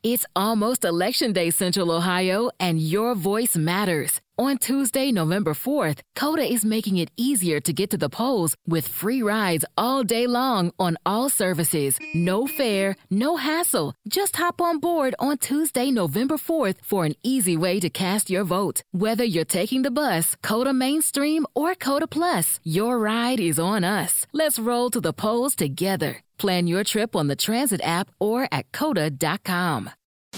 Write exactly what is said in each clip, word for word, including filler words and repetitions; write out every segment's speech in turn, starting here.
It's almost Election Day, Central Ohio, and your voice matters. On Tuesday, November fourth, Coda is making it easier to get to the polls with free rides all day long on all services. No fare, no hassle. Just hop on board on Tuesday, November fourth for an easy way to cast your vote. Whether you're taking the bus, Coda Mainstream, or Coda Plus, your ride is on us. Let's roll to the polls together. Plan your trip on the Transit app or at coda dot com.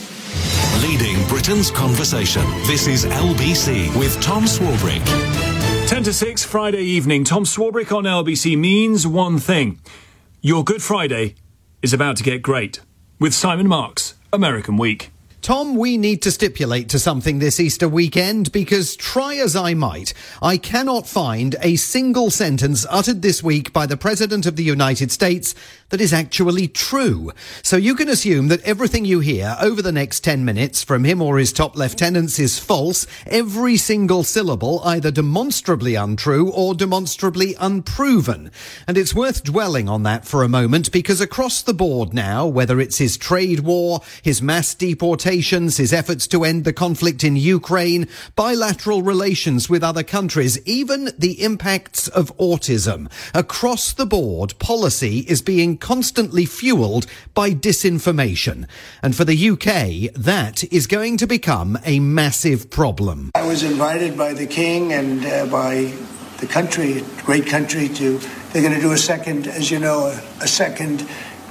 Leading Britain's conversation. This is L B C with Tom Swarbrick. ten to six, Friday evening. Tom Swarbrick on L B C means one thing. Your Good Friday is about to get great. With Simon Marks, American Week. Tom, we need to stipulate to something this Easter weekend because, try as I might, I cannot find a single sentence uttered this week by the President of the United States that is actually true. So you can assume that everything you hear over the next ten minutes from him or his top lieutenants is false, every single syllable either demonstrably untrue or demonstrably unproven. And it's worth dwelling on that for a moment because across the board now, whether it's his trade war, his mass deportation, his efforts to end the conflict in Ukraine, bilateral relations with other countries, even the impacts of autism. Across the board, policy is being constantly fueled by disinformation. And for the U K, that is going to become a massive problem. I was invited by the King and uh, by the country, great country, to, they're going to do a second, as you know, a, a second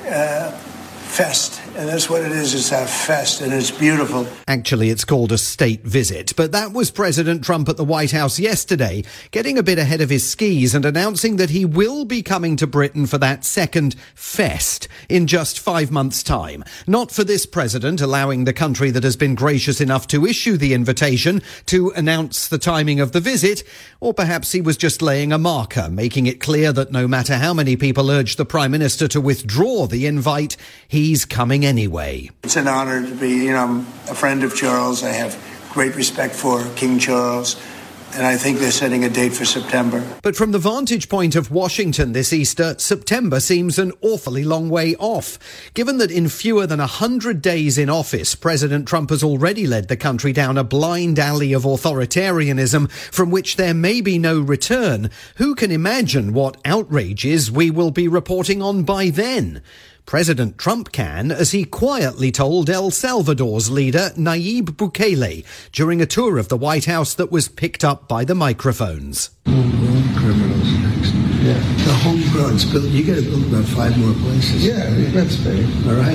uh fest, and that's what it is. It's a fest, and it's beautiful. Actually, it's called a state visit, but that was President Trump at the White House yesterday, getting a bit ahead of his skis and announcing that he will be coming to Britain for that second fest in just five months' time. Not for this president, allowing the country that has been gracious enough to issue the invitation to announce the timing of the visit, or perhaps he was just laying a marker, making it clear that no matter how many people urge the Prime Minister to withdraw the invite, he He's coming anyway. It's an honor to be, you know, I'm a friend of Charles. I have great respect for King Charles, and I think they're setting a date for September. But from the vantage point of Washington this Easter, September seems an awfully long way off. Given that in fewer than one hundred days in office, President Trump has already led the country down a blind alley of authoritarianism from which there may be no return, who can imagine what outrages we will be reporting on by then? President Trump can, as he quietly told El Salvador's leader, Nayib Bukele, during a tour of the White House that was picked up by the microphones. Homegrown criminals next. Yeah. The homegrown's built. You got to build about five more places. Yeah, that's big. All right.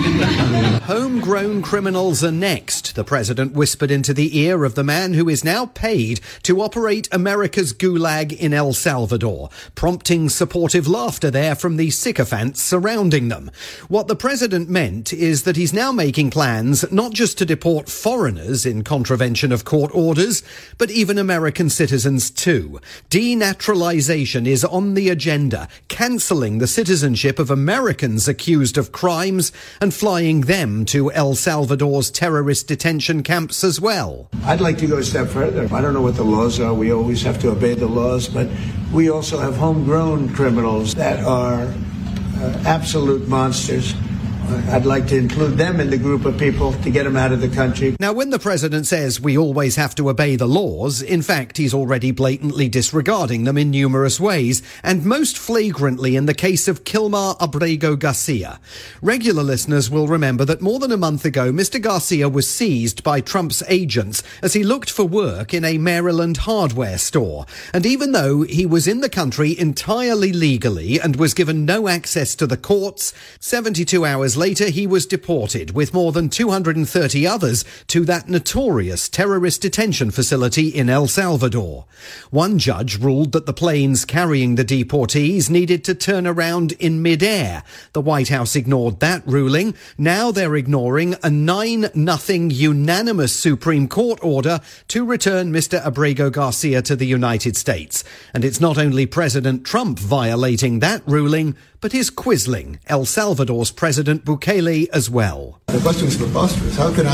Homegrown criminals are next, the president whispered into the ear of the man who is now paid to operate America's gulag in El Salvador, prompting supportive laughter there from the sycophants surrounding them. What the president meant is that he's now making plans not just to deport foreigners in contravention of court orders, but even American citizens too. Denaturalization is on the agenda, cancelling the citizenship of Americans accused of crimes and flying them to El Salvador's terrorist detention camps as well. I'd like to go a step further. I don't know what the laws are. We always have to obey the laws, but we also have homegrown criminals that are uh, absolute monsters. I'd like to include them in the group of people to get them out of the country. Now, when the president says we always have to obey the laws, in fact, he's already blatantly disregarding them in numerous ways, and most flagrantly in the case of Kilmar Abrego Garcia. Regular listeners will remember that more than a month ago, Mister Garcia was seized by Trump's agents as he looked for work in a Maryland hardware store. And even though he was in the country entirely legally and was given no access to the courts, seventy-two hours later he was deported with more than two hundred thirty others to that notorious terrorist detention facility in El Salvador. One judge ruled that the planes carrying the deportees needed to turn around in midair. The White House ignored that ruling. Now they're ignoring a nine nothing unanimous Supreme Court order to return Mister Abrego Garcia to the United States. And it's not only President Trump violating that ruling, but his quisling, El Salvador's President Bukele, as well. The question is preposterous. How can I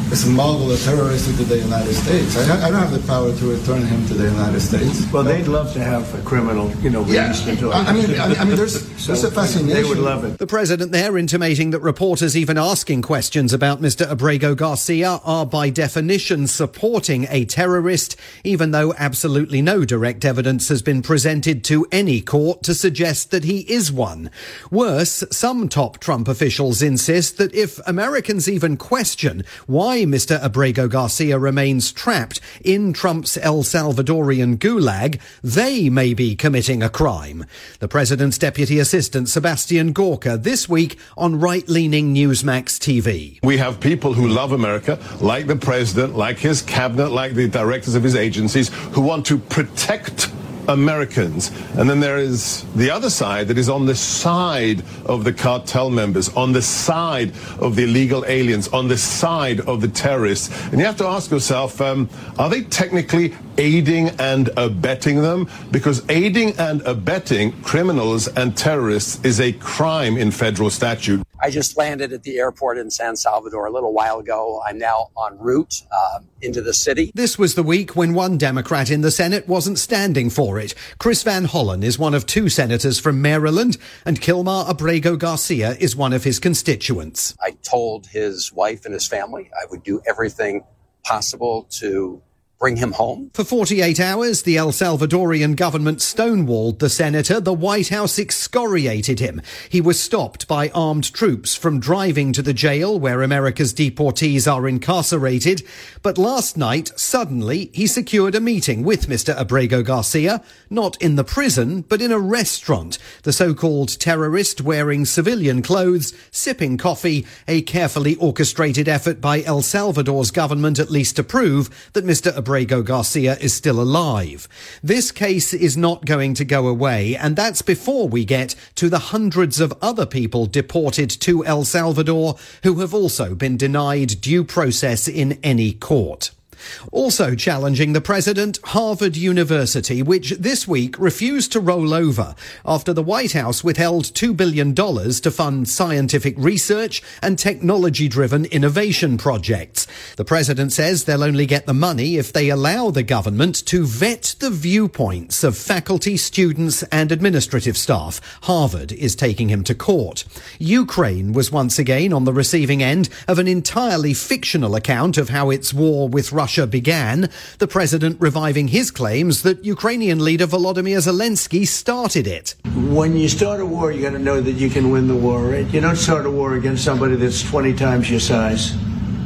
smuggle a terrorist into the United States. I, I don't have the power to return him to the United States. Well, they'd love to have a criminal, you know, released into I, I mean, I, I mean, there's, so there's a fascination. They would love it. The president there intimating that reporters even asking questions about Mister Abrego Garcia are by definition supporting a terrorist, even though absolutely no direct evidence has been presented to any court to suggest that he is one. Worse, some top Trump officials insist that if Americans even question why Mister Abrego Garcia remains trapped in Trump's El Salvadorian gulag, they may be committing a crime. The president's deputy assistant, Sebastian Gorka, this week on right-leaning Newsmax T V. We have people who love America, like the president, like his cabinet, like the directors of his agencies, who want to protect Americans. And then there is the other side that is on the side of the cartel members, on the side of the illegal aliens, on the side of the terrorists. And you have to ask yourself, um, are they technically aiding and abetting them? Because aiding and abetting criminals and terrorists is a crime in federal statute. I just landed at the airport in San Salvador a little while ago. I'm now en route uh, into the city. This was the week when one Democrat in the Senate wasn't standing for it. Chris Van Hollen is one of two senators from Maryland, and Kilmar Abrego Garcia is one of his constituents. I told his wife and his family I would do everything possible to bring him home. For forty-eight hours, the El Salvadorian government stonewalled the senator. The White House excoriated him. He was stopped by armed troops from driving to the jail where America's deportees are incarcerated. But last night, suddenly, he secured a meeting with Mister Abrego Garcia, not in the prison, but in a restaurant. The so-called terrorist wearing civilian clothes, sipping coffee, a carefully orchestrated effort by El Salvador's government at least to prove that Mister Abrego Abrego Garcia is still alive. This case is not going to go away, and that's before we get to the hundreds of other people deported to El Salvador who have also been denied due process in any court. Also challenging the president, Harvard University, which this week refused to roll over after the White House withheld two billion dollars to fund scientific research and technology-driven innovation projects. The president says they'll only get the money if they allow the government to vet the viewpoints of faculty, students and administrative staff. Harvard is taking him to court. Ukraine was once again on the receiving end of an entirely fictional account of how its war with Russia began, the president reviving his claims that Ukrainian leader Volodymyr Zelensky started it. When you start a war, you got to know that you can win the war, right? You don't start a war against somebody that's twenty times your size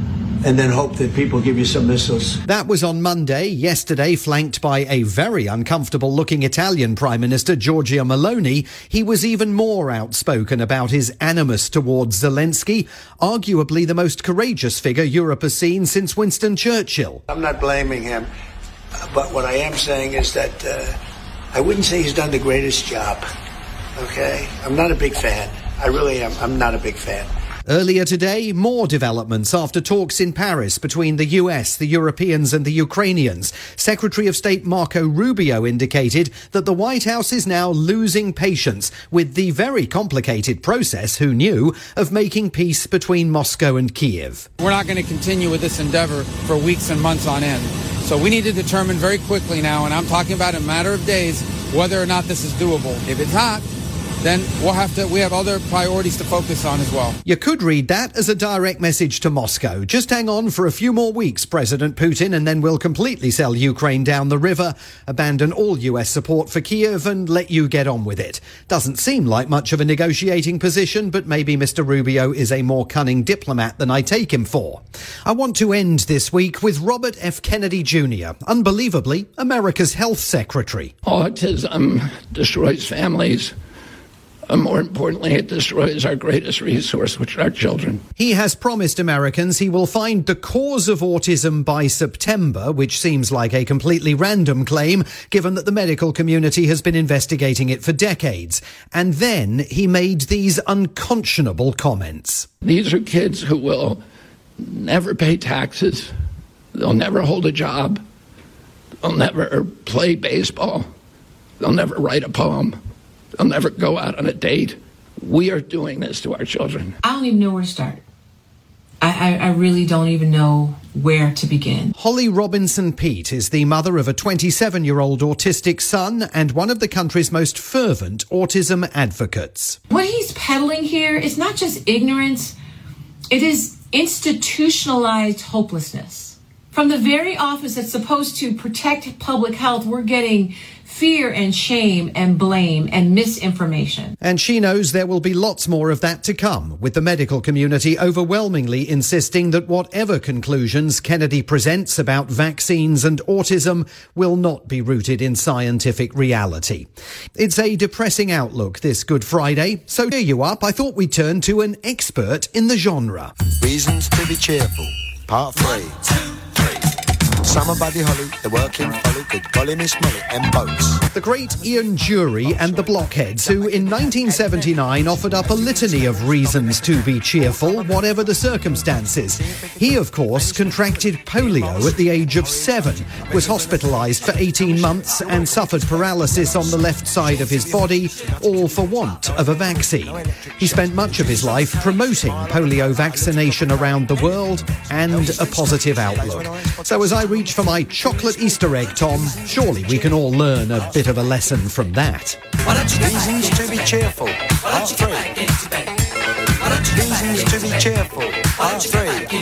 and then hope that people give you some missiles. That was on Monday. Yesterday, flanked by a very uncomfortable-looking Italian Prime Minister, Giorgia Meloni, he was even more outspoken about his animus towards Zelensky, arguably the most courageous figure Europe has seen since Winston Churchill. I'm not blaming him, but what I am saying is that uh, I wouldn't say he's done the greatest job, okay? I'm not a big fan. I really am. I'm not a big fan. Earlier today, more developments after talks in Paris between the U S, the Europeans and the Ukrainians. Secretary of State Marco Rubio indicated that the White House is now losing patience with the very complicated process, who knew, of making peace between Moscow and Kiev. We're not going to continue with this endeavor for weeks and months on end. So we need to determine very quickly now, and I'm talking about a matter of days, whether or not this is doable. If it's not, then we'll have to, we have other priorities to focus on as well. You could read that as a direct message to Moscow. Just hang on for a few more weeks, President Putin, and then we'll completely sell Ukraine down the river, abandon all U S support for Kiev and let you get on with it. Doesn't seem like much of a negotiating position, but maybe Mister Rubio is a more cunning diplomat than I take him for. I want to end this week with Robert F. Kennedy Junior, unbelievably, America's health secretary. Autism destroys families. And more importantly, it destroys our greatest resource, which are our children. He has promised Americans he will find the cause of autism by September, which seems like a completely random claim, given that the medical community has been investigating it for decades. And then he made these unconscionable comments. These are kids who will never pay taxes. They'll never hold a job. They'll never play baseball. They'll never write a poem. They'll never go out on a date. We are doing this to our children. I don't even know where to start. I, I, I really don't even know where to begin. Holly Robinson Peete is the mother of a twenty-seven-year-old autistic son and one of the country's most fervent autism advocates. What he's peddling here is not just ignorance, it is institutionalized hopelessness. From the very office that's supposed to protect public health, we're getting fear and shame and blame and misinformation. And she knows there will be lots more of that to come, with the medical community overwhelmingly insisting that whatever conclusions Kennedy presents about vaccines and autism will not be rooted in scientific reality. It's a depressing outlook this Good Friday, so cheer you up, I thought we'd turn to an expert in the genre. Reasons to be cheerful, part three. One, two, Summer Buddy Holly, the working folly, good golly Miss Molly, and boats. The great Ian Dury and the Blockheads, who in nineteen seventy-nine offered up a litany of reasons to be cheerful, whatever the circumstances. He, of course, contracted polio at the age of seven, was hospitalised for eighteen months and suffered paralysis on the left side of his body, all for want of a vaccine. He spent much of his life promoting polio vaccination around the world and a positive outlook. So as I reach for my chocolate Easter egg, Tom, surely we can all learn a bit of a lesson from that. Reasons to be cheerful, part three. Reasons to be cheerful, part three.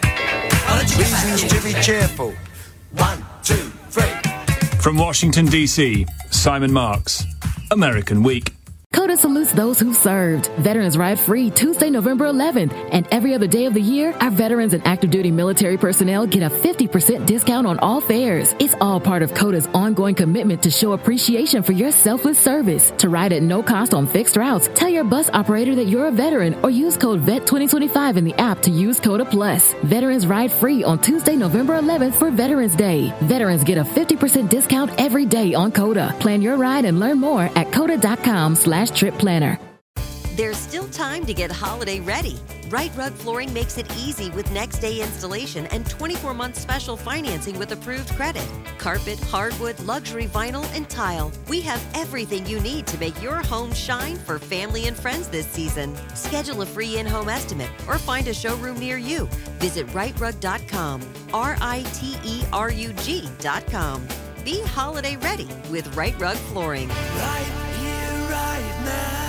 Reasons to be cheerful, one, two, three. From Washington, D C, Simon Marks, American Week. COTA salutes those who served. Veterans Ride Free Tuesday, November eleventh. And every other day of the year, our veterans and active duty military personnel get a fifty percent discount on all fares. It's all part of COTA's ongoing commitment to show appreciation for your selfless service. To ride at no cost on fixed routes, tell your bus operator that you're a veteran or use code V E T twenty twenty-five in the app to use COTA Plus. Veterans Ride Free on Tuesday, November eleventh for Veterans Day. Veterans get a fifty percent discount every day on COTA. Plan your ride and learn more at COTA.com slash trip planner. There's still time to get holiday ready. Right Rug Flooring makes it easy with next day installation and twenty-four month special financing with approved credit. Carpet, hardwood, luxury vinyl, and tile. We have everything you need to make your home shine for family and friends this season. Schedule a free in-home estimate or find a showroom near you. Visit right rug dot com, R I T E R U G dot com. Be holiday ready with Right Rug Flooring. Right here, right now.